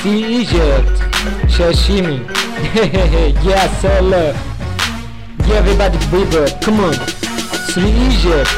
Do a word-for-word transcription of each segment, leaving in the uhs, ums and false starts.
See Egypt, sashimi. Yes, I love. Yeah, everybody, baby, come on. See Egypt.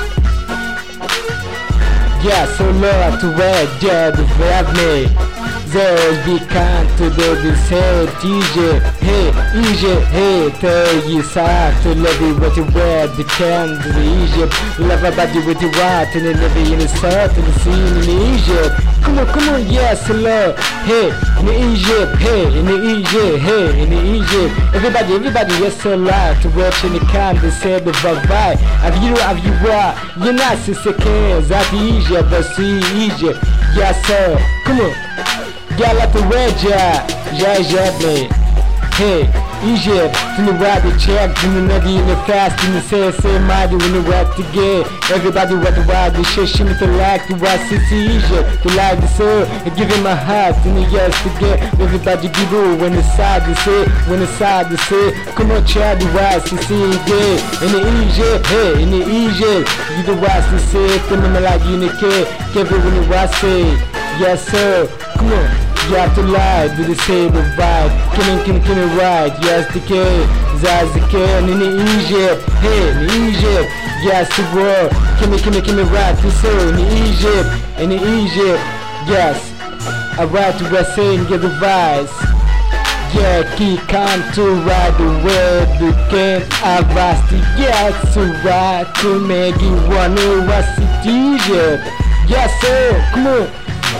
Yeah, so love to wear, yeah, the have me. There's be kind to do this, hey, D J, hey, Egypt, hey, tell you sad to love it what you wear, the can to the Egypt, love a body with you white, and then live in the south, and the scene in Egypt. Come on, come on, yes, love, hey, in Egypt, hey, in Egypt, hey, in Egypt. Everybody, everybody, yes, so loud to watch in the can, they say the vibe. Have you, have you what? You're not sister, that Egypt, but see Egypt, yes, sir, come on. Yeah, like the red, yeah, yeah, yeah, man. Hey, Egypt, in the ride the check, in the nutty, in the fast, in the say, say, mighty, when the work to get. Everybody what the wild, the shit, shimmy to like, to watch see Egypt, to like the soul, and give him my heart, in the years to get. Everybody be blue, when the side to say, when the side to say, come on, child, the wise to see again. In the Egypt, hey, in the Egypt, you the wise to say, come on, like you in the kid, give it when the wise say, yes, sir, come on. You have to lie, do the same vibe. Come in, come, come in, right. Yes, the kid, that's the kid. In Egypt, hey, in Egypt, yes, the world. Come in, come in, come in, right. To say, in Egypt, in Egypt, yes. I ride to West End, get the vibes. Yeah, keep come to ride the way the can advance to get to ride to make you wanna watch it Egypt. Yes, sir, come on.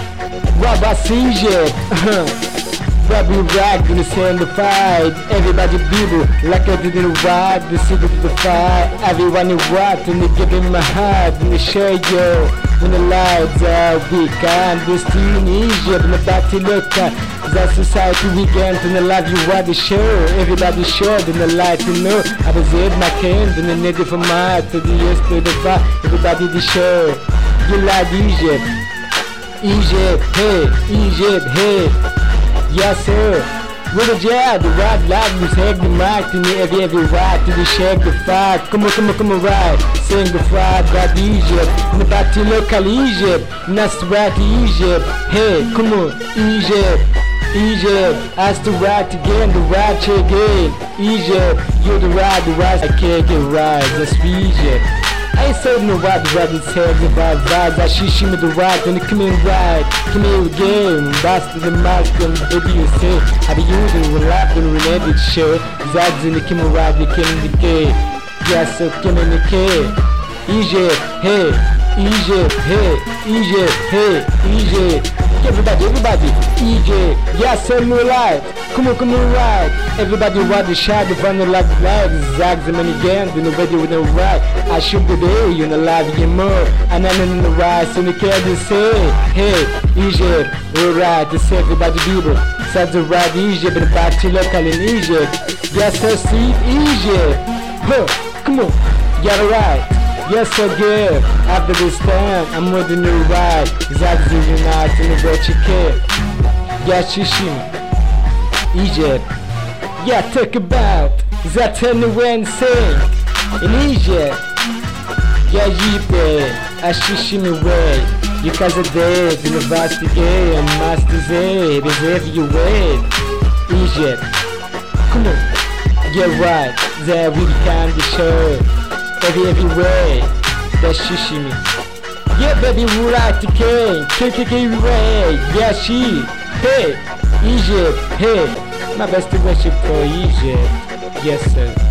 Rabba Egypt, Rabbi Rag, gonna stand the fight. Everybody people, like I didn't ride, the secret to the fight. Everyone is right, and they give him a heart, and they share you. When the lights are weak, and this team in Egypt, and the back to look at that society weekend, and the life you want to share. Everybody shared, and the light to know. I was in my kind, and the native for my to the east to the far. Everybody to share. You like Egypt. Egypt, hey, Egypt, hey, yes sir. With a jab, the right life, you take the mic to me every every ride to the shake the fight. Come on, come on, come on, ride. Sing the fight about Egypt, in the back to local Egypt, that's right Egypt. Hey, come on, Egypt, Egypt, as to ride again, the ride again. Egypt, you're the ride, the ride, I can't get right, that's Egypt. I ain't saying no ride, the ride is heavy about vibes. I shishi me the ride, then come in ride. Come here again, bastard the mask, and baby you say. I be using the life, and related shit. Zags in the come in ride, they came in the gate. Yes, so come in the K. Egypt, hey, Egypt, hey, Egypt, hey, Egypt. Everybody, everybody, Egypt, yes, sir, no light. Come on, come on, ride. Everybody want the shot, the fun like light. Zags the money again, do nobody with no right. I shoot the day, you know, live again more. And I'm in the ride, so the care to say, hey, Egypt, we're right, to say everybody people. Said the ride Egypt, and back to local in Egypt. Yes, sir, see, Egypt. Huh, come on, get it right. Yes, sir, good. After this time, I'm with the new ride. Zags in the night, and the what you care. Yes, Shishim. Egypt. Yeah, talk about that anywhere and sing in Egypt. Yeah, Yipe, I shishimi way. You cause a day, university gay, and master's aid, is every you wait. Egypt. Come on. Yeah, right. There we can the show. Every every way. That's shishimi. Yeah, baby, we like the king. K K K way. Yeah, she. Hey. Egypt, hey, my best worship for Egypt, yes sir.